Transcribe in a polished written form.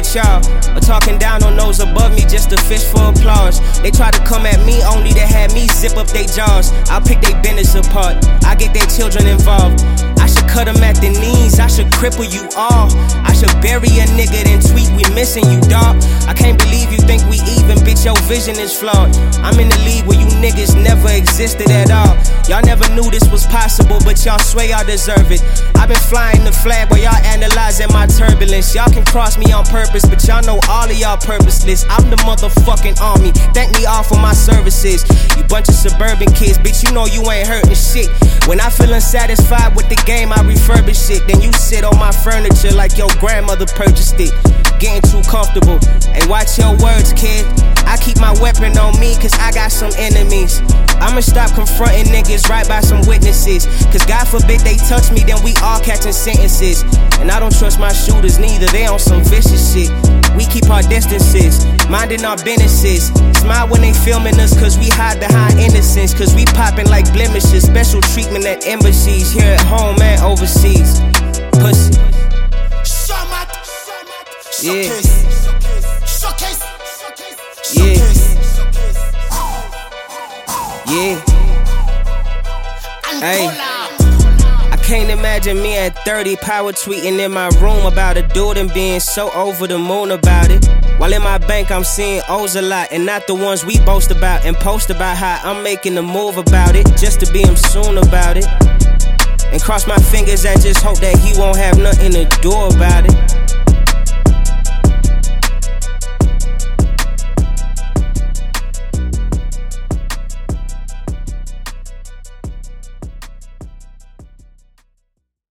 with y'all, or talking down on those above me just to fish for applause. They try to come at me only to have me zip up they jaws. I'll pick they business apart, I get their children involved. I should cut them at the knees, I should cripple you all. I should bury a nigga then tweet we missing you, dawg. I can't believe you think we even, bitch, your vision is flawed. I'm in the league where you niggas never existed at all. Y'all never knew this was possible, but y'all swear y'all deserve it. I've been flying the flag while y'all analyzing my turbulence. Y'all can cross me on purpose, but y'all know all of y'all purposeless. I'm the motherfucking army, thank me all for my services. You bunch of suburban kids, bitch, you know you ain't hurting shit. When I feel unsatisfied with the game, I refurbish it. Then you sit on my furniture like your grandmother purchased it. Getting too comfortable, hey, watch your words, kid. I keep my weapon on me, cause I got some enemies. I'ma stop confronting niggas right by some witnesses, cause God forbid they touch me, then we all catching sentences. And I don't trust my shooters neither, they on some vicious shit. We keep our distances, minding our businesses. Smile when they filming us, cause we hide behind innocence. Cause we popping like blemishes, special treatment at embassies, here at home and overseas. Pussy. Yeah. Yeah. Yeah. Hey. I can't imagine me at 30 power tweeting in my room about a dude and being so over the moon about it. While in my bank I'm seeing O's a lot, and not the ones we boast about and post about how I'm making a move about it, just to be him soon about it. And cross my fingers and just hope that he won't have nothing to do about it.